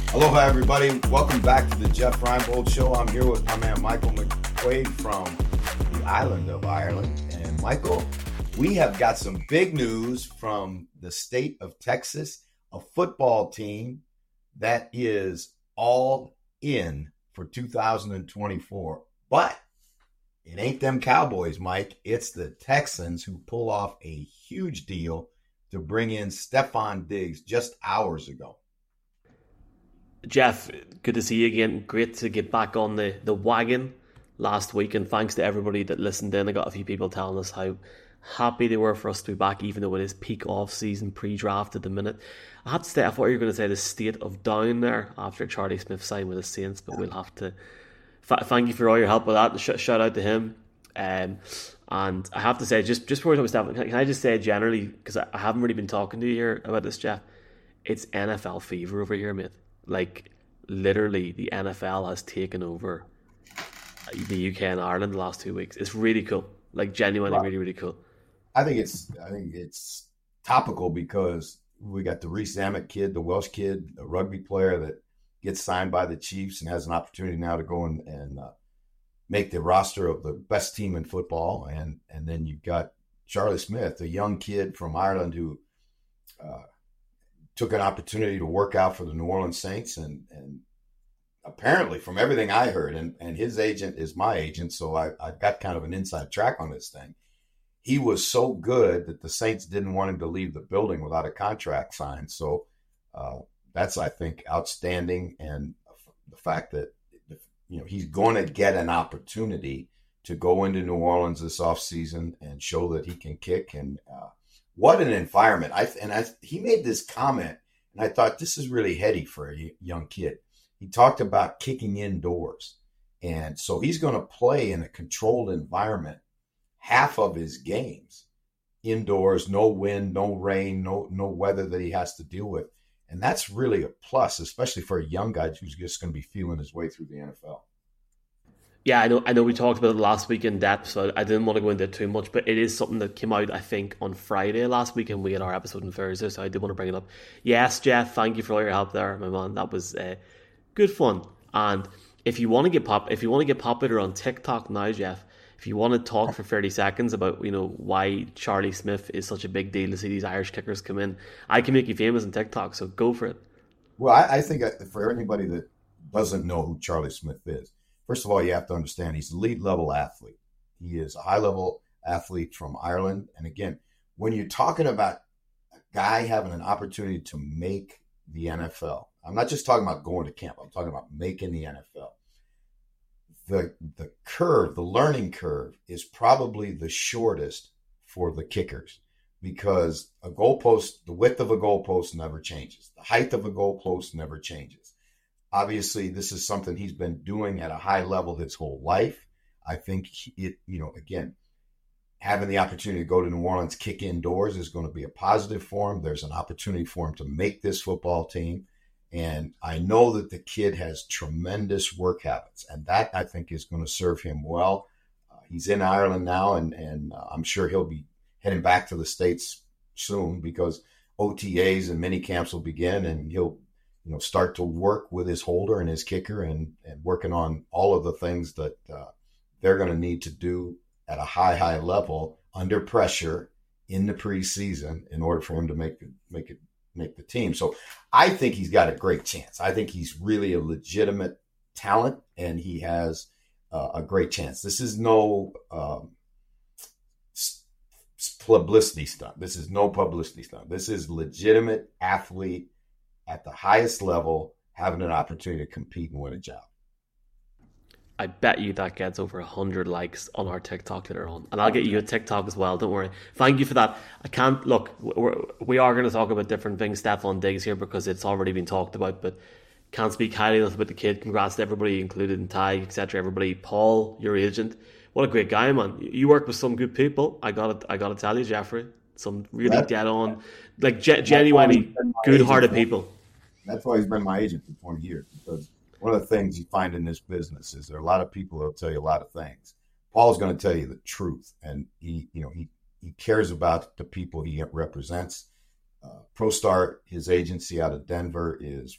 Aloha, everybody. Welcome back to the Jeff Reinbold Show. I'm here with my man Michael McQuaid from the island of Ireland. And Michael, we have got some big news from the state of Texas, a football team that is all in for 2024. But it ain't them Cowboys, Mike. It's the Texans who pull off a huge deal to bring in Stefon Diggs just hours ago. Jeff, good to see you again. Great to get back on the wagon last week, and thanks to everybody that listened in. I got a few people telling us how happy they were for us to be back, even though it is peak off-season pre-draft at the minute. I have to say, I thought you were going to say the state of down there after Charlie Smith signed with the Saints, but we'll have to... Thank you for all your help with that. Shout out to him. And I have to say, just before we talk about Stefon, can I just say generally, because I haven't really been talking to you here about this, Jeff, it's NFL fever over here, mate. Like, literally, the NFL has taken over the UK and Ireland the last 2 weeks. It's really cool. Like, genuinely, really, really cool. I think it's topical because we got the Reese Emmett kid, the Welsh kid, a rugby player that gets signed by the Chiefs and has an opportunity now to go and make the roster of the best team in football. And then you've got Charlie Smith, a young kid from Ireland who took an opportunity to work out for the New Orleans Saints. And apparently, from everything I heard, and his agent is my agent, so I've got kind of an inside track on this thing. He was so good that the Saints didn't want him to leave the building without a contract signed. So that's, I think, outstanding. And the fact that, he's going to get an opportunity to go into New Orleans this offseason and show that he can kick. And what an environment. He made this comment, and I thought this is really heady for a young kid. He talked about kicking indoors. And so he's going to play in a controlled environment half of his games indoors, no wind, no rain, no weather that he has to deal with. And that's really a plus, especially for a young guy who's just going to be feeling his way through the NFL. Yeah, I know we talked about it last week in depth, so I didn't want to go into it too much, but it is something that came out, I think, on Friday last week, and we had our episode on Thursday, so I did want to bring it up. Yes, Jeff, thank you for all your help there, my man. That was good fun. And if you want to get popular on TikTok now, Jeff, if you want to talk for 30 seconds about, why Charlie Smith is such a big deal to see these Irish kickers come in, I can make you famous on TikTok, so go for it. Well, I think for anybody that doesn't know who Charlie Smith is, first of all, you have to understand he's an elite-level athlete. He is a high-level athlete from Ireland. And again, when you're talking about a guy having an opportunity to make the NFL, I'm not just talking about going to camp. I'm talking about making the NFL. The curve, the learning curve, is probably the shortest for the kickers because a goalpost, the width of a goalpost never changes. The height of a goalpost never changes. Obviously, this is something he's been doing at a high level his whole life. I think again, having the opportunity to go to New Orleans, kick indoors is going to be a positive for him. There's an opportunity for him to make this football team. And I know that the kid has tremendous work habits, and that, I think, is going to serve him well. He's in Ireland now, and I'm sure he'll be heading back to the States soon because OTAs and mini camps will begin, and he'll start to work with his holder and his kicker and working on all of the things that they're going to need to do at a high level under pressure in the preseason in order for him to make the team. So I think he's got a great chance. I think he's really a legitimate talent, and he has a great chance. This is no publicity stunt. This is no publicity stunt. This is legitimate athlete at the highest level having an opportunity to compete and win a job. I bet you that gets over 100 likes on our TikTok later on. And I'll get you a TikTok as well, don't worry. Thank you for that. We are going to talk about different things, Stefon Diggs here, because it's already been talked about, but can't speak highly enough about the kid. Congrats to everybody included in Ty, etc. Everybody. Paul, your agent. What a great guy, man. You work with some good people. I gotta tell you, Jeffrey. Some really dead on, like genuinely good-hearted people. That's why he's been my agent for 20 years, because one of the things you find in this business is there are a lot of people that will tell you a lot of things. Paul's going to tell you the truth, and he cares about the people he represents. ProStar, his agency out of Denver, is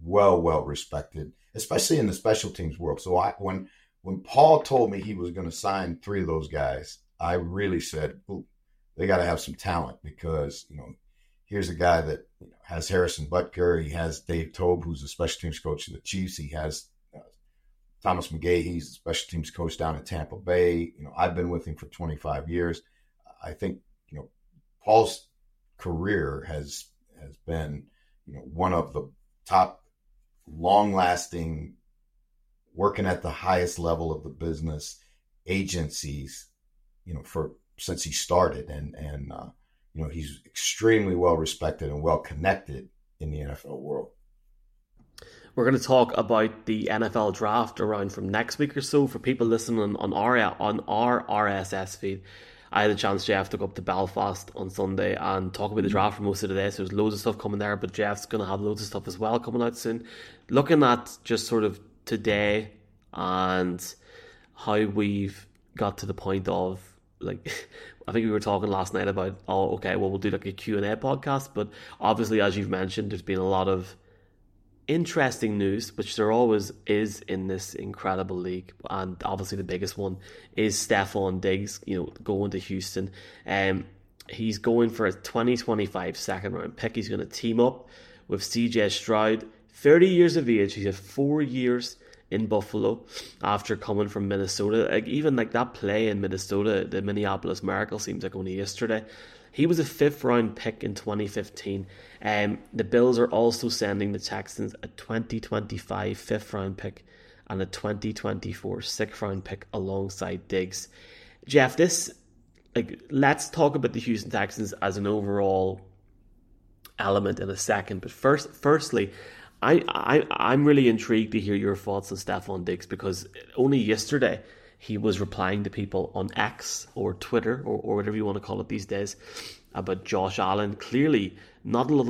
well respected, especially in the special teams world. So when Paul told me he was going to sign 3 of those guys, I really said, ooh, they got to have some talent, because, here's a guy that has Harrison Butker. He has Dave Tobe, who's the special teams coach of the Chiefs. He has Thomas McGahee. He's the special teams coach down in Tampa Bay. I've been with him for 25 years. I think, Paul's career has been, one of the top long-lasting, working at the highest level of the business agencies, since he started, and he's extremely well respected and well connected in the NFL world. We're going to talk about the NFL draft around from next week or so. For people listening on our RSS feed, I had a chance, Jeff, to go up to Belfast on Sunday and talk about the draft for most of the day. So there's loads of stuff coming there, but Jeff's going to have loads of stuff as well coming out soon. Looking at just sort of today and how we've got to the point of, like, I think we were talking last night about, we'll do like a Q&A podcast, but obviously, as you've mentioned, there's been a lot of interesting news, which there always is in this incredible league, and obviously the biggest one is Stefon Diggs, going to Houston. He's going for a 2025 second round pick. He's going to team up with CJ Stroud, 30 years of age. He's had 4 years in Buffalo after coming from Minnesota. Even that play in Minnesota, the Minneapolis Miracle, seems like only yesterday. He was a 5th round pick in 2015. The Bills are also sending the Texans a 2025 5th round pick and a 2024 6th round pick alongside Diggs. Jeff, let's talk about the Houston Texans as an overall element in a second. But firstly, I'm really intrigued to hear your thoughts on Stefon Diggs, because only yesterday he was replying to people on X or Twitter or whatever you want to call it these days about Josh Allen. Clearly, not a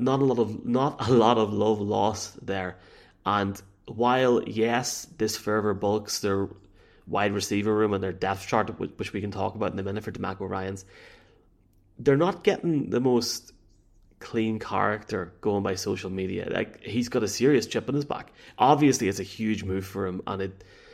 lot of love lost there. And while yes, this further bulks their wide receiver room and their depth chart, which we can talk about in a minute for DeMeco Ryans, they're not getting the most clean character going by social media. He's got a serious chip on his back. Obviously, it's a huge move for him, and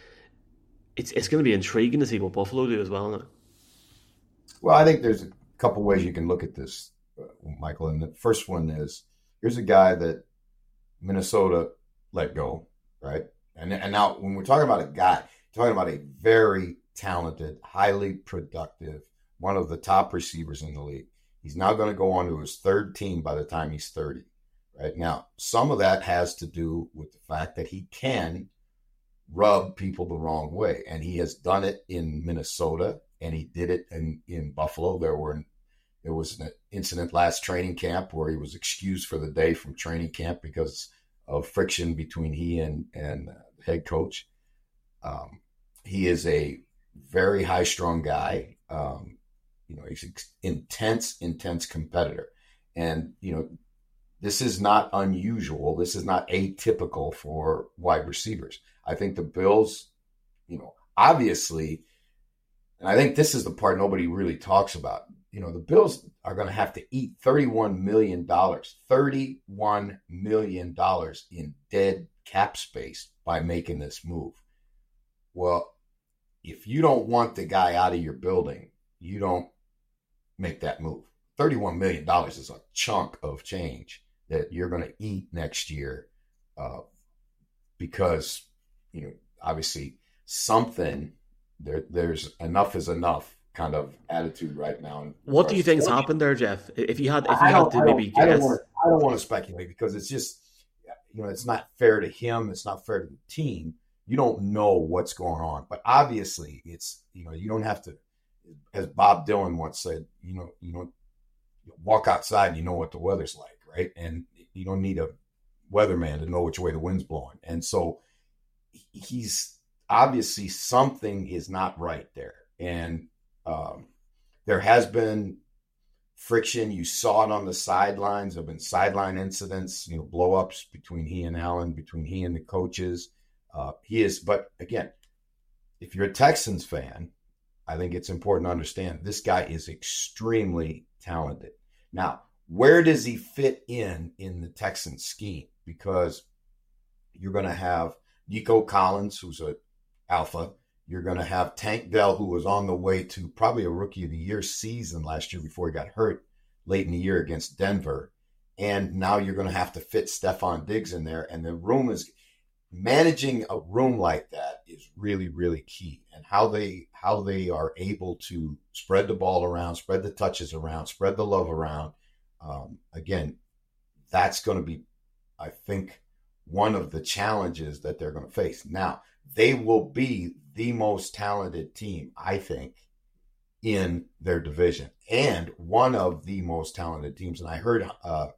it's going to be intriguing to see what Buffalo do as well now. Well, I think there's a couple ways you can look at this, Michael. And the first one is, here's a guy that Minnesota let go, right? And now when we're talking about a guy, talking about a very talented, highly productive, one of the top receivers in the league. He's now going to go on to his 3rd team by the time he's 30. Right now, some of that has to do with the fact that he can rub people the wrong way. And he has done it in Minnesota, and he did it in Buffalo. There was an incident last training camp where he was excused for the day from training camp because of friction between he and the head coach. He is a very high-strung guy. He's an intense competitor. And, this is not unusual. This is not atypical for wide receivers. I think the Bills, obviously, and I think this is the part nobody really talks about. The Bills are going to have to eat $31 million in dead cap space by making this move. Well, if you don't want the guy out of your building, you don't make that move. $31 million is a chunk of change that you're going to eat next year because, obviously something, there's enough is enough kind of attitude right now. What do you think's happened there, Jeff? If you had to maybe guess. I don't want to speculate, because it's just, it's not fair to him. It's not fair to the team. You don't know what's going on, but obviously it's, you don't have to, as Bob Dylan once said, you don't walk outside and you know what the weather's like, right? And you don't need a weatherman to know which way the wind's blowing. And so he's obviously, something is not right there. And there has been friction. You saw it on the sidelines. There have been sideline incidents, blow-ups between he and Allen, between he and the coaches. But again, if you're a Texans fan, I think it's important to understand this guy is extremely talented. Now, where does he fit in the Texans scheme? Because You're going to have Nico Collins, who's an alpha. You're going to have Tank Dell, who was on the way to probably a Rookie of the Year season last year before he got hurt late in the year against Denver. And now you're going to have to fit Stephon Diggs in there. And the room is managing a room like that is really, really key. And how they are able to spread the ball around, spread the touches around, spread the love around. Again, that's going to be, I think, one of the challenges that they're going to face. Now, they will be the most talented team, I think, in their division, and one of the most talented teams. And I heard,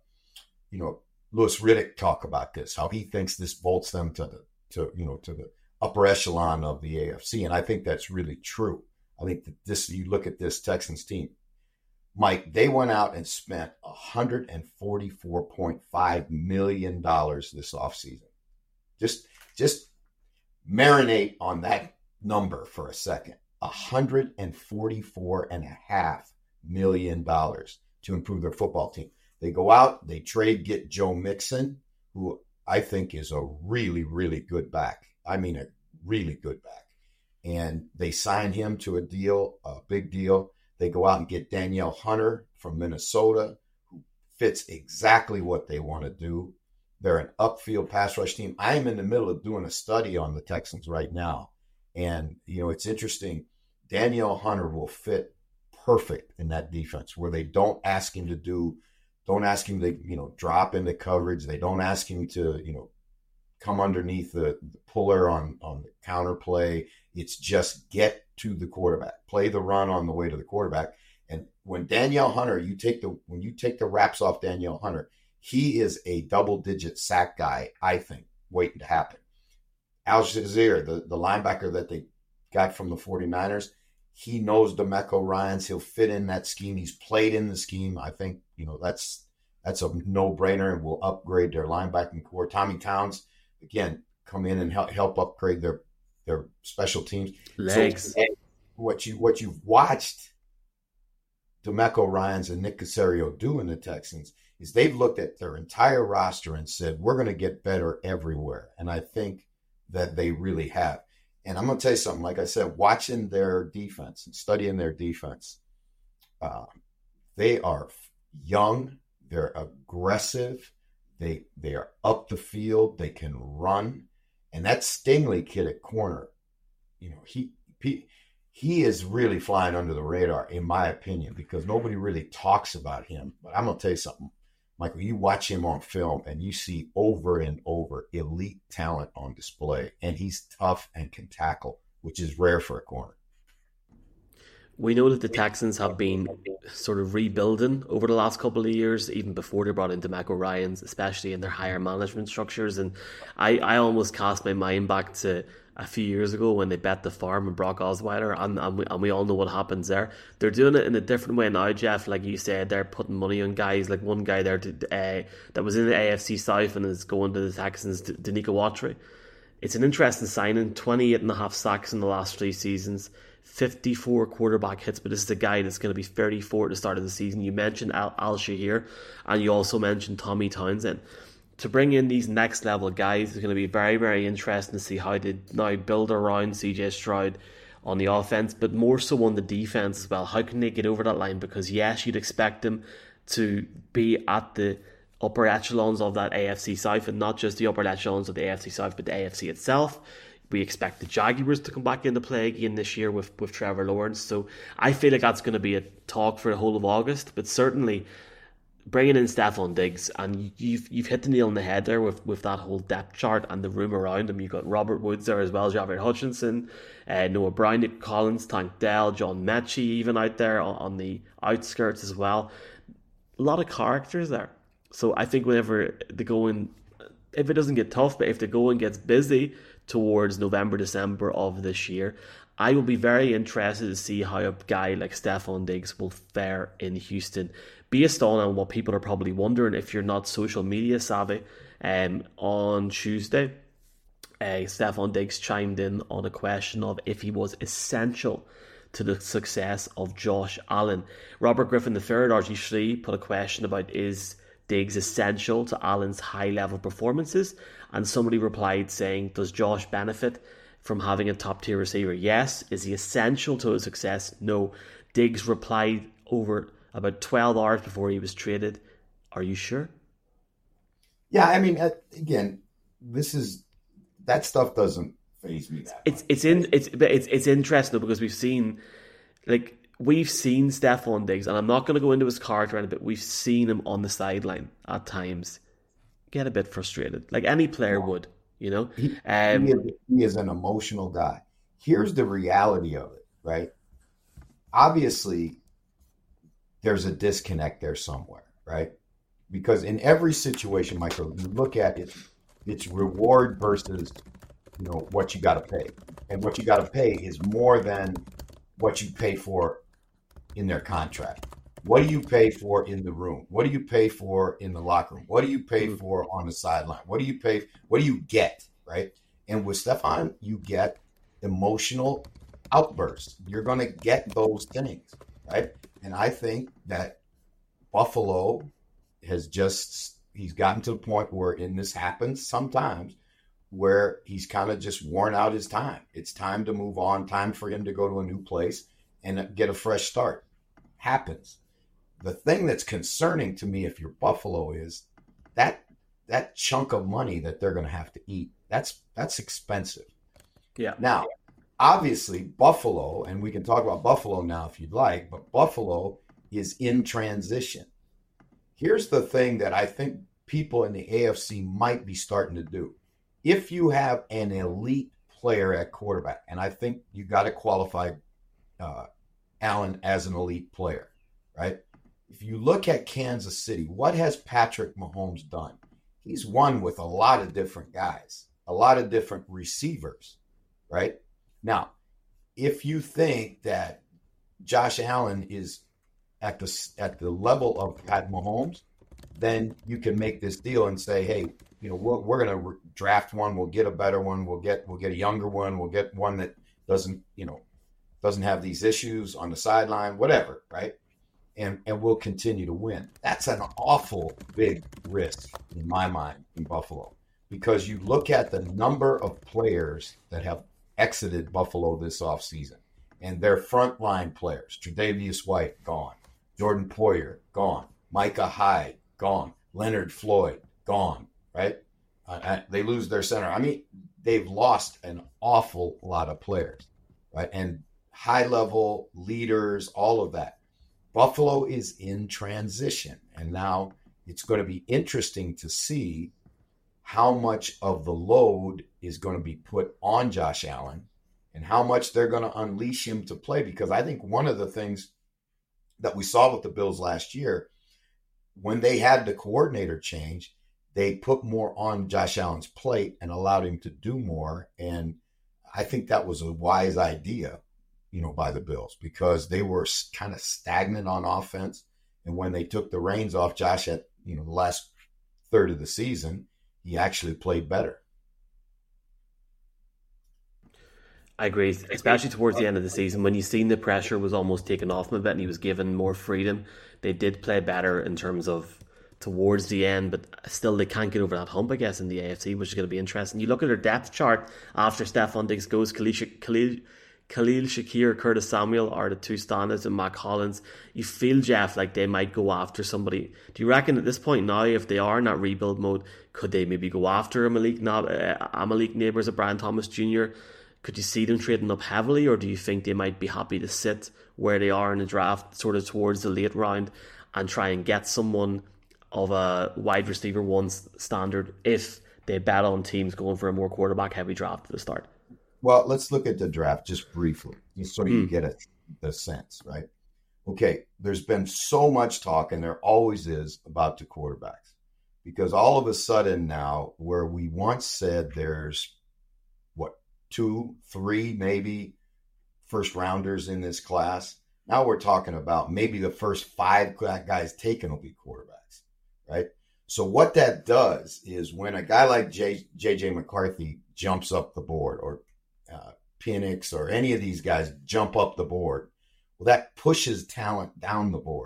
Louis Riddick talk about this, how he thinks this vaults them to the upper echelon of the AFC, and I think that's really true. I think that you look at this Texans team, Mike, they went out and spent $144.5 million this offseason. Just marinate on that number for a second. $144.5 million to improve their football team. They go out, they get Joe Mixon, who I think is a really, really good back. I mean, a really good back. And they signed him to a big deal. They go out and get Danielle Hunter from Minnesota, who fits exactly what they want to do. They're an upfield pass rush team. I am in the middle of doing a study on the Texans right now. And, it's interesting. Danielle Hunter will fit perfect in that defense where they don't ask him to drop into coverage. They don't ask him to, come underneath the puller on the counter play. It's just get to the quarterback, play the run on the way to the quarterback. And when Danielle Hunter, when you take the wraps off Danielle Hunter, he is a double-digit sack guy, I think, waiting to happen. Al Shazier, the linebacker that they got from the 49ers, he knows DeMeco Ryans. He'll fit in that scheme. He's played in the scheme. I think, that's a no-brainer and will upgrade their linebacking core. Tommy Towns, again, come in and help upgrade their special teams. Legs. So what you've watched DeMeco Ryans and Nick Caserio do in the Texans is they've looked at their entire roster and said, we're going to get better everywhere. And I think that they really have. And I'm going to tell you something, like I said, watching their defense and studying their defense, they are young, they're aggressive, they are up the field, they can run. And that Stingley kid at corner, he is really flying under the radar, in my opinion, because nobody really talks about him. But I'm going to tell you something, Michael, you watch him on film and you see over and over elite talent on display, and he's tough and can tackle, which is rare for a corner. We know that the Texans have been sort of rebuilding over the last couple of years, even before they brought in DeMeco Ryans, especially in their higher management structures. And I almost cast my mind back to a few years ago when they bet the farm and Brock Osweiler, and we all know what happens there. They're doing it in a different way now, Jeff. Like you said, they're putting money on guys. Like one guy there that was in the AFC South and is going to the Texans, Danico Autry. It's an interesting signing. 28.5 sacks in the last 3 seasons. 54 quarterback hits, but this is a guy that's going to be 34 at the start of the season. You mentioned Al Shahir, and you also mentioned Tommy Townsend. To bring in these next level guys is going to be very, very interesting to see how they now build around CJ Stroud on the offense, but more so on the defense as well. How can they get over that line? Because yes, you'd expect them to be at the upper echelons of that AFC South, and not just the upper echelons of the AFC South, but the AFC itself. We expect the Jaguars to come back into play again this year with Trevor Lawrence. So I feel like that's going to be a talk for the whole of August. But certainly bringing in Stephon Diggs, and you've hit the nail on the head there with that whole depth chart and the room around him. You've got Robert Woods there as well, Javier Hutchinson, Noah Brown, Nick Collins, Tank Dell, John Mechie even out there on the outskirts as well. A lot of characters there. So I think whenever the going, if it doesn't get tough, but if the going gets busy towards November, December of this year, I will be very interested to see how a guy like Stephon Diggs will fare in Houston. Based on what people are probably wondering if you're not social media savvy, on Tuesday, Stephon Diggs chimed in on a question of if he was essential to the success of Josh Allen. Robert Griffin III, RG3, put a question about is Diggs essential to Allen's high-level performances? And somebody replied saying, does Josh benefit from having a top-tier receiver? Yes. Is he essential to his success? No. Diggs replied over about 12 hours before he was traded, are you sure? Yeah, I mean, again, that stuff doesn't faze me that much. It's interesting though, because we've seen Stefon Diggs, and I'm not going to go into his character, but we've seen him on the sideline at times get a bit frustrated, like any player would, you know. He is an emotional guy. Here's the reality of it, right? Obviously, there's a disconnect there somewhere, right? Because in every situation, Michael, you look at it, it's reward versus, what you got to pay. And what you got to pay is more than what you pay for in their contract. What do you pay for in the room? What do you pay for in the locker room? What do you pay for on the sideline? What do you get, right? And with Stefon, you get emotional outbursts. You're going to get those things, right? And I think that Buffalo he's gotten to the point where, and this happens sometimes, where he's kind of just worn out his time. It's time to move on, time for him to go to a new place and get a fresh start. Happens. The thing that's concerning to me, if you're Buffalo, is that chunk of money that they're going to have to eat. That's expensive. Yeah. Now, obviously, Buffalo, and we can talk about Buffalo now if you'd like, but Buffalo is in transition. Here's the thing that I think people in the AFC might be starting to do. If you have an elite player at quarterback, and I think you got to qualify Allen as an elite player, right? If you look at Kansas City, what has Patrick Mahomes done? He's won with a lot of different guys, a lot of different receivers, right? Now, if you think that Josh Allen is at the level of Pat Mahomes, then you can make this deal and say, hey, we're going to draft one. We'll get a better one. We'll get a younger one. We'll get one that doesn't have these issues on the sideline, whatever, right? And we'll continue to win. That's an awful big risk in my mind in Buffalo, because you look at the number of players that have exited Buffalo this offseason, and their frontline players: Tre'Davious White, gone; Jordan Poyer, gone; Micah Hyde, gone; Leonard Floyd, gone, right? They lose their center. I mean, they've lost an awful lot of players, right? And high-level leaders, all of that. Buffalo is in transition, and now it's going to be interesting to see how much of the load is going to be put on Josh Allen and how much they're going to unleash him to play. Because I think one of the things that we saw with the Bills last year, when they had the coordinator change, they put more on Josh Allen's plate and allowed him to do more. And I think that was a wise idea, by the Bills, because they were kind of stagnant on offense. And when they took the reins off Josh at, the last third of the season, he actually played better. I agree, especially towards the end of the season when you seen the pressure was almost taken off him a bit and he was given more freedom. They did play better in terms of towards the end, but still they can't get over that hump, I guess, in the AFC, which is going to be interesting. You look at their depth chart after Stefon Diggs goes, Khalil Shakir, Curtis Samuel are the two standouts, and Mac Hollins. You feel, Jeff, like they might go after somebody. Do you reckon at this point now, if they are in that rebuild mode, could they maybe go after Malik Neighbors or Brian Thomas Jr.? Could you see them trading up heavily, or do you think they might be happy to sit where they are in the draft, sort of towards the late round, and try and get someone of a wide receiver one standard if they bet on teams going for a more quarterback heavy draft at the start? Well, let's look at the draft just briefly, just so you get the sense, right? Okay, there's been so much talk, and there always is, about the quarterbacks. Because all of a sudden now, where we once said there's, 2, 3, maybe first-rounders in this class, now we're talking about maybe the first 5 guys taken will be quarterbacks, right? So what that does is when a guy like J.J. McCarthy jumps up the board, or Penix or any of these guys jump up the board, well, that pushes talent down the board,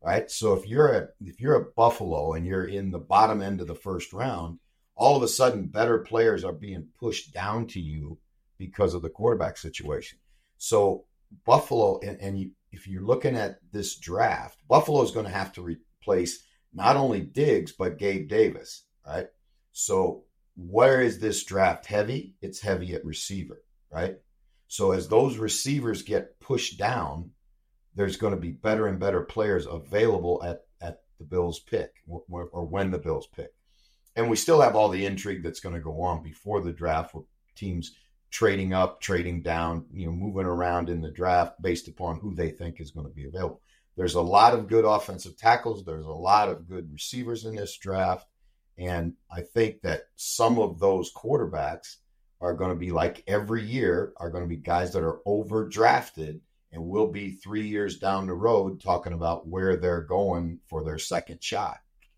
right? So if you're a Buffalo and you're in the bottom end of the first round, all of a sudden better players are being pushed down to you because of the quarterback situation. So Buffalo, if you're looking at this draft, Buffalo is going to have to replace not only Diggs but Gabe Davis, right? So where is this draft heavy? It's heavy at receiver, right? So as those receivers get pushed down, there's going to be better and better players available at the Bills pick or when the Bills pick. And we still have all the intrigue that's going to go on before the draft with teams trading up, trading down, moving around in the draft based upon who they think is going to be available. There's a lot of good offensive tackles. There's a lot of good receivers in this draft. And I think that some of those quarterbacks are going to be, like every year, are going to be guys that are overdrafted, and we'll be 3 years down the road talking about where they're going for their second shot.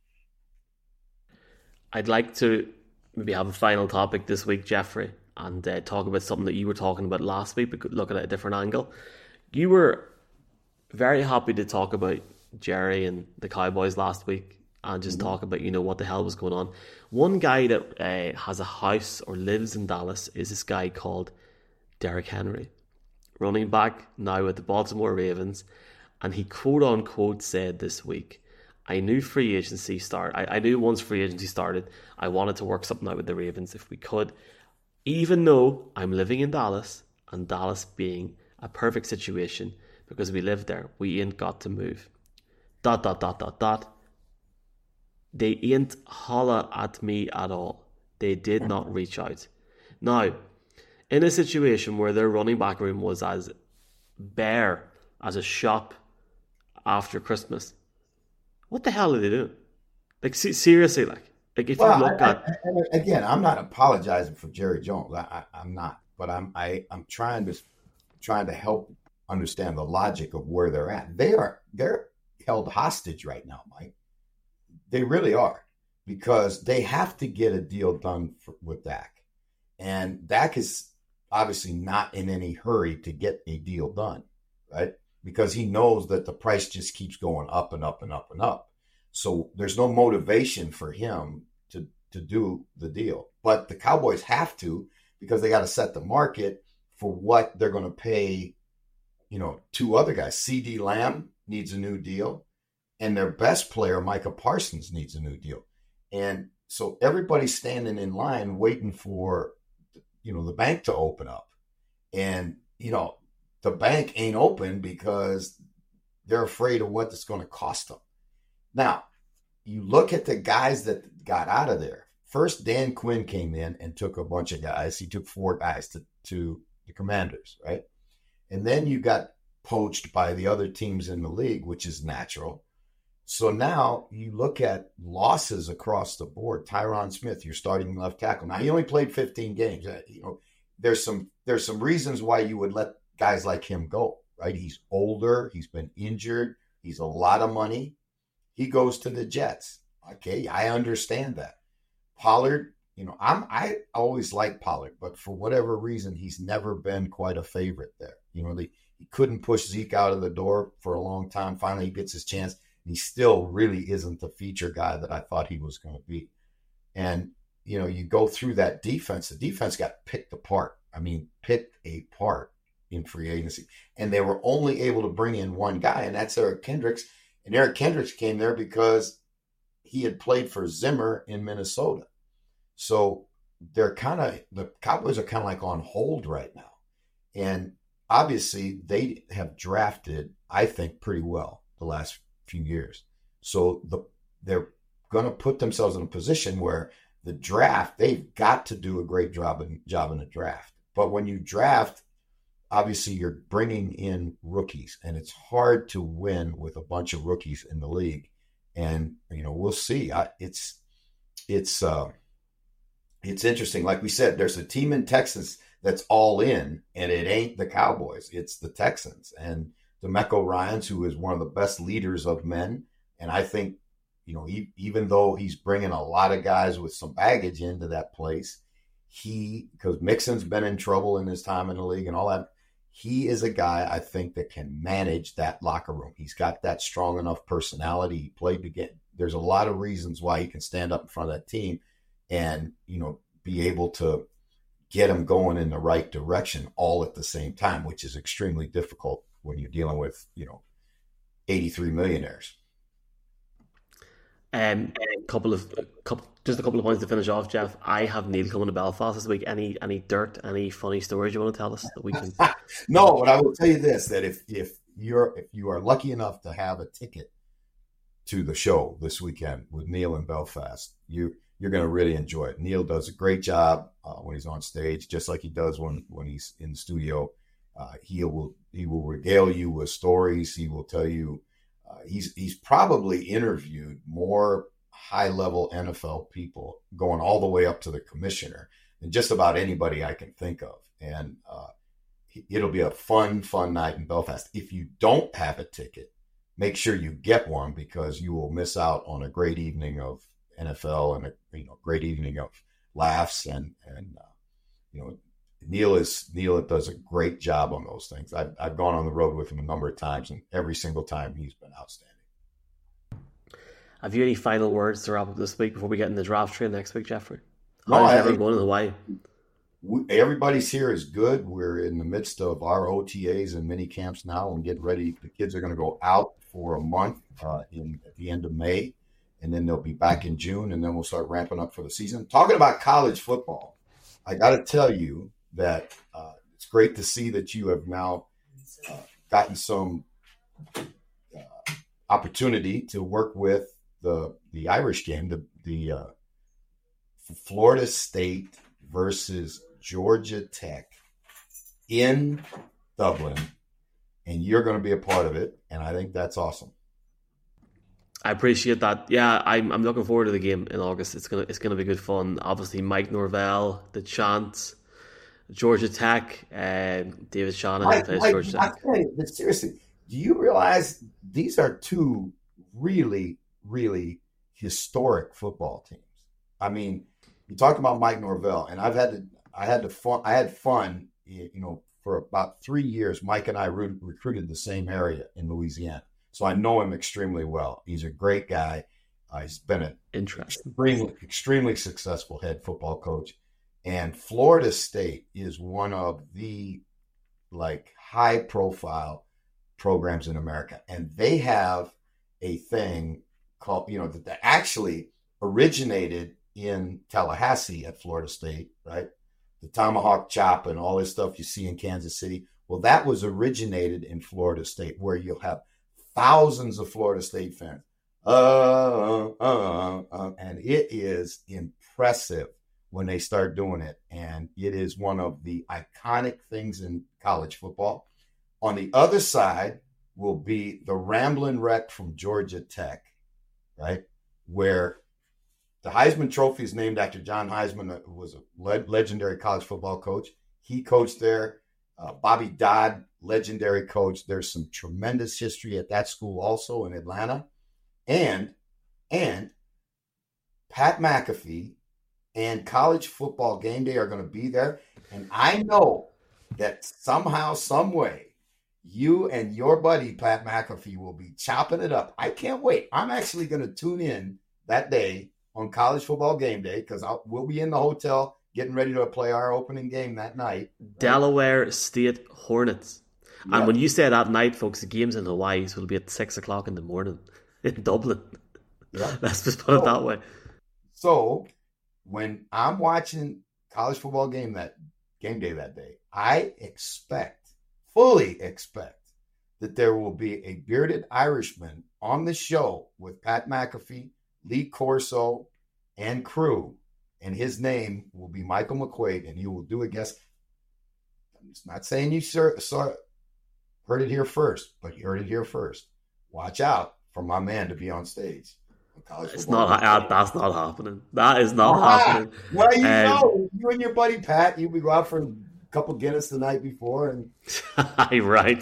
I'd like to maybe have a final topic this week, Jeffrey, and talk about something that you were talking about last week, but could look at it at a different angle. You were very happy to talk about Jerry and the Cowboys last week and just talk about, what the hell was going on. One guy that has a house or lives in Dallas is this guy called Derrick Henry, running back now with the Baltimore Ravens, and he quote-unquote said this week, I knew once free agency started, I wanted to work something out with the Ravens if we could, even though I'm living in Dallas, and Dallas being a perfect situation because we live there, we ain't got to move. ... They ain't holla at me at all. They did not reach out. Now, in a situation where their running back room was as bare as a shop after Christmas, what the hell are they doing? Like, seriously, like if you look at... Again, I'm not apologizing for Jerry Jones. I'm not, but I'm trying to help understand the logic of where they're at. They're held hostage right now, Mike. They really are, because they have to get a deal done with Dak. And Dak is obviously not in any hurry to get a deal done, right? Because he knows that the price just keeps going up and up and up and up. So there's no motivation for him to do the deal. But the Cowboys have to, because they got to set the market for what they're going to pay, two other guys. CeeDee Lamb needs a new deal, and their best player, Micah Parsons, needs a new deal. And so everybody's standing in line waiting for, the bank to open up. And, the bank ain't open because they're afraid of what it's going to cost them. Now, you look at the guys that got out of there. First, Dan Quinn came in and took a bunch of guys. He took 4 guys to the Commanders, right? And then you got poached by the other teams in the league, which is natural. So now you look at losses across the board. Tyron Smith, you're starting left tackle. Now, he only played 15 games. There's some reasons why you would let guys like him go, right? He's older. He's been injured. He's a lot of money. He goes to the Jets. Okay, I understand that. Pollard, I always liked Pollard, but for whatever reason, he's never been quite a favorite there. He couldn't push Zeke out of the door for a long time. Finally, he gets his chance. He still really isn't the feature guy that I thought he was going to be. And, you go through that defense. The defense got picked apart. Picked apart in free agency. And they were only able to bring in one guy, and that's Eric Kendricks. And Eric Kendricks came there because he had played for Zimmer in Minnesota. So the Cowboys are kind of like on hold right now. And obviously they have drafted, I think, pretty well the last few years. So they're going to put themselves in a position where the draft, they've got to do a great job in the draft. But when you draft, obviously you're bringing in rookies, and it's hard to win with a bunch of rookies in the league. And, we'll see. It's interesting. Like we said, there's a team in Texas that's all in, and it ain't the Cowboys. It's the Texans. And DeMeco Ryans, who is one of the best leaders of men. And I think, even though he's bringing a lot of guys with some baggage into that place, because Mixon's been in trouble in his time in the league and all that, he is a guy I think that can manage that locker room. He's got that strong enough personality. He played to get. There's a lot of reasons why he can stand up in front of that team and, be able to get them going in the right direction all at the same time, which is extremely difficult when you're dealing with, 83 millionaires. Just a couple of points to finish off, Jeff. I have Neil coming to Belfast this week. Any dirt, any funny stories you want to tell us that we can? No, but I will tell you this: that if you are lucky enough to have a ticket to the show this weekend with Neil in Belfast, you're going to really enjoy it. Neil does a great job when he's on stage, just like he does when he's in the studio. He will regale you with stories. He will tell you. He's probably interviewed more high-level NFL people, going all the way up to the commissioner, than just about anybody I can think of. And it'll be a fun night in Belfast. If you don't have a ticket, make sure you get one, because you will miss out on a great evening of NFL and a great evening of laughs. And Neil does a great job on those things. I've gone on the road with him a number of times, and every single time he's been outstanding. Have you any final words to wrap up this week before we get in the draft train next week, Jeffrey? How's everyone going in Hawaii? Everybody's here is good. We're in the midst of our OTAs and mini camps now and getting ready. The kids are going to go out for a month at the end of May, and then they'll be back in June, and then we'll start ramping up for the season. Talking about college football, I got to tell you that it's great to see that you have now gotten some opportunity to work with the Irish game, the Florida State versus Georgia Tech in Dublin, and you're going to be a part of it, and I think that's awesome. I appreciate that. Yeah, I'm looking forward to the game in August. It's gonna be good fun. Obviously, Mike Norvell, the chant, Georgia Tech, David Shannon plays Georgia Tech. Seriously, do you realize these are two really, really historic football teams? I mean, you talked about Mike Norvell, and I had fun. For about 3 years, Mike and I recruited the same area in Louisiana, so I know him extremely well. He's a great guy. He's been an extremely successful head football coach. And Florida State is one of the high profile programs in America. And they have a thing called, that actually originated in Tallahassee at Florida State, right? The tomahawk chop and all this stuff you see in Kansas City. Well, that was originated in Florida State, where you'll have thousands of Florida State fans. And it is impressive when they start doing it. And it is one of the iconic things in college football. On the other side will be the Ramblin' Wreck from Georgia Tech, right? Where the Heisman Trophy is named after John Heisman, who was a legendary college football coach. He coached there. Bobby Dodd, legendary coach. There's some tremendous history at that school also in Atlanta. And Pat McAfee and College Football Game Day are going to be there. And I know that somehow, some way, you and your buddy Pat McAfee will be chopping it up. I can't wait. I'm actually going to tune in that day on College Football Game Day, because we'll be in the hotel getting ready to play our opening game that night. Right? Delaware State Hornets. Yep. And when you say that night, folks, the game's in Hawaii, so it'll be at 6 o'clock in the morning in Dublin. Yep. Let's just put it that way. So when I'm watching College Football Game Day that day, I fully expect that there will be a bearded Irishman on the show with Pat McAfee, Lee Corso, and crew, and his name will be Michael McQuaid, and he will do a guest. I'm just not saying you heard it here first, but you heard it here first. Watch out for my man to be on stage. It's not. That's not happening. That is not happening. Well, you and your buddy Pat, you go out for a couple Guinness the night before, and right.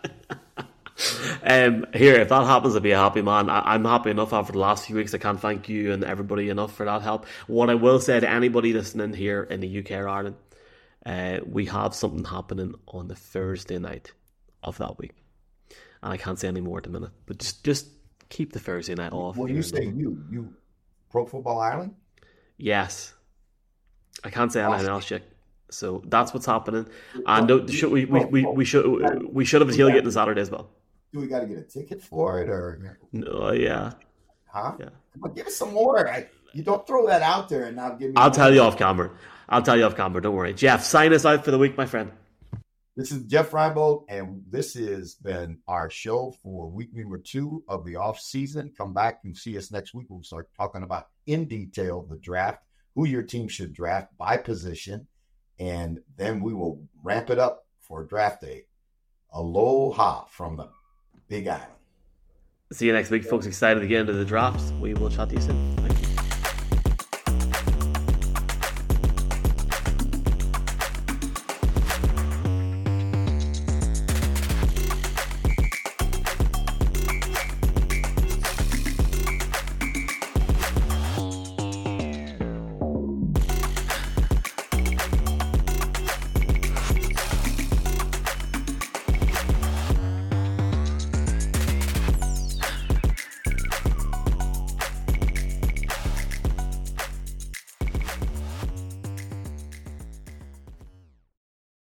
Here, if that happens, I'll be a happy man. I'm happy enough after the last few weeks. I can't thank you and everybody enough for that help. What I will say to anybody listening here in the UK or Ireland, We have something happening on the Thursday night of that week, and I can't say any more at the minute. But just keep the Thursday night off. When you say you Pro Football Ireland? Yes, I can't say anything else yet. So that's what's happening. And we should have a tailgate on Saturday as well. Do we got to get a ticket for it or? No, yeah. Huh? Yeah. Come on, give us some more. You don't throw that out there and now give me. I'll tell you off camera. Don't worry. Jeff, sign us out for the week, my friend. This is Jeff Reinbold, and this has been our show for week number 2 of the off season. Come back and see us next week. We'll start talking about in detail the draft, who your team should draft by position, and then we will ramp it up for draft day. Aloha from the Big Island. See you next week, folks. Excited to get into the drafts. We will chat to you soon.